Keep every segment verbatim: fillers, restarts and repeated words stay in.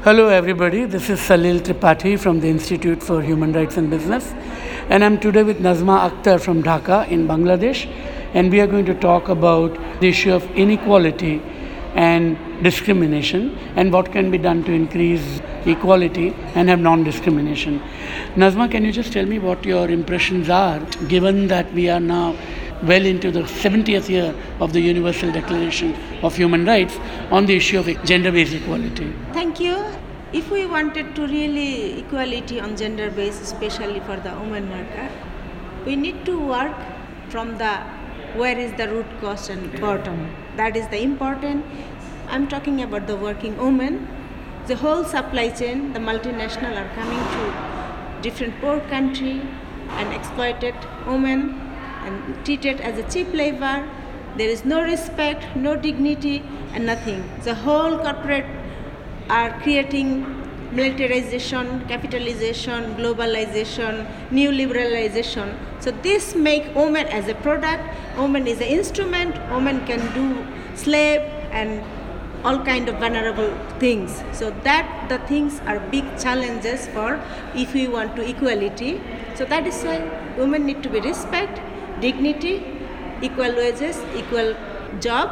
Hello, everybody. This is Salil Tripathi from the Institute for Human Rights and Business, and I'm today with Nazma Akhtar from Dhaka in Bangladesh, and we are going to talk about the issue of inequality and discrimination and what can be done to increase equality and have non-discrimination. Nazma, can you just tell me what your impressions are, given that we are now well into the seventieth year of the Universal Declaration of Human Rights on the issue of gender-based equality? Thank you. If we wanted to really equality on gender base, especially for the women worker, we need to work from the where is the root cause and bottom. That is the important. I'm talking about the working women. The whole supply chain, the multinational are coming to different poor country and exploited women and treated as a cheap labor. There is no respect, no dignity, and nothing. The whole corporate are creating militarization, capitalization, globalization, neoliberalization. So this make women as a product, woman is an instrument, woman can do slave and all kind of vulnerable things. So that the things are big challenges for if we want to equality. So that is why women need to be respect, dignity, equal wages, equal job,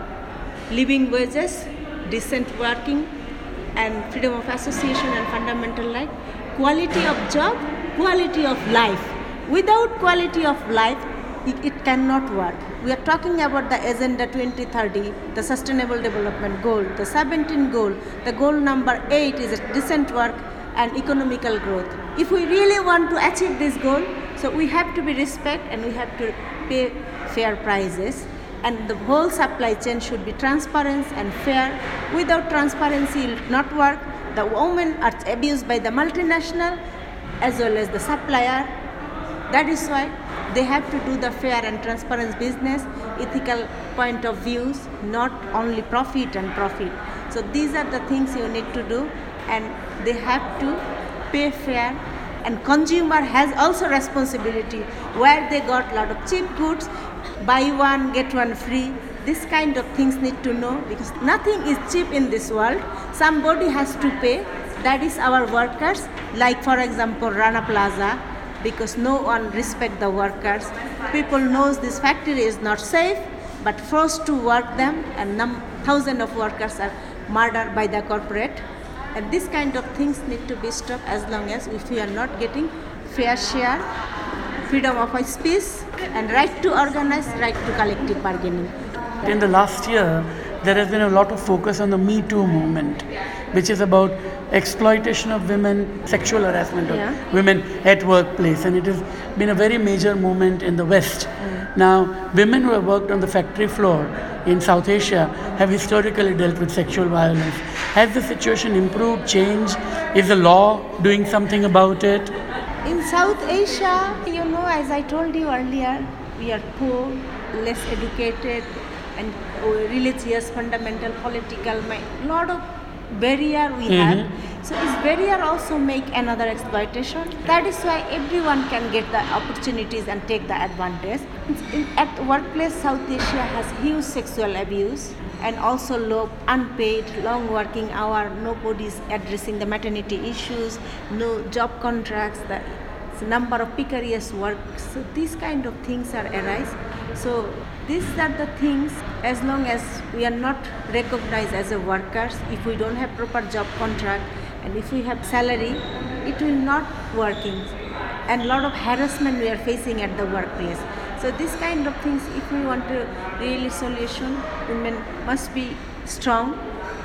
living wages, decent working, and freedom of association and fundamental right, quality of job, quality of life. Without quality of life, it, it cannot work. We are talking about the Agenda twenty thirty, the Sustainable Development Goal, the seventeenth goal. The goal number eight is a decent work and economical growth. If we really want to achieve this goal, so we have to be respect and we have to pay fair prices. And the whole supply chain should be transparent and fair. Without transparency, it will not work. The women are abused by the multinational as well as the supplier. That is why they have to do the fair and transparent business, ethical point of views, not only profit and profit. So these are the things you need to do, and they have to pay fair. And consumer has also responsibility where they got a lot of cheap goods, buy one, get one free. This kind of things need to know, because nothing is cheap in this world. Somebody has to pay. That is our workers. Like for example, Rana Plaza, because no one respect the workers. People knows this factory is not safe, but forced to work them, and num- thousands of workers are murdered by the corporate. And this kind of things need to be stopped as long as if we are not getting fair share, freedom of speech, and right to organize, right to collective bargaining. In the last year, there has been a lot of focus on the Me Too movement, which is about exploitation of women, sexual harassment of Yeah. women at workplace, and it has been a very major movement in the West. Mm. Now, women who have worked on the factory floor in South Asia have historically dealt with sexual violence. Has the situation improved, changed? Is the law doing something about it? In South Asia, you know, as I told you earlier, we are poor, less educated, and religious, fundamental, political, a lot of barrier we Mm-hmm. have. So this barrier also make another exploitation. That is why everyone can get the opportunities and take the advantage. In, at workplace, South Asia has huge sexual abuse and also low unpaid, long working hour. Nobody is addressing the maternity issues, no job contracts, the the number of precarious work. So these kind of things are arise. So these are the things, as long as we are not recognized as a workers, if we don't have proper job contract, and if we have salary, it will not working. And a lot of harassment we are facing at the workplace. So these kind of things, if we want to really solution, women must be strong,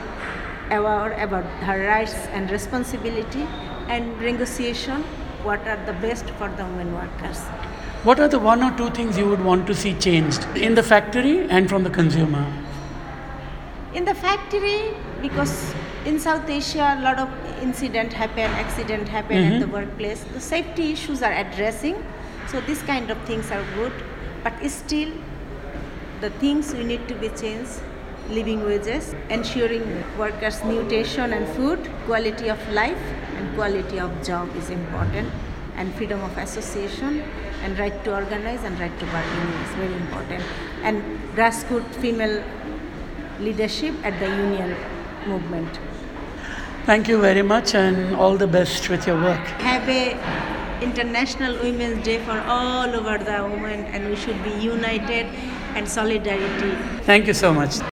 aware about her rights and responsibility, and negotiation, what are the best for the women workers. What are the one or two things you would want to see changed in the factory and from the consumer? In the factory, because in South Asia, a lot of incident happen, accident happen Mm-hmm. at the workplace. The safety issues are addressing. So these kind of things are good. But still, the things we need to be changed. Living wages, ensuring workers' nutrition and food, quality of life, and quality of job is important. And freedom of association, and right to organize, and right to bargain is very important. And grassroots female leadership at the union movement. Thank you very much and all the best with your work. Have a International Women's Day for all over the women, and we should be united and solidarity. Thank you so much.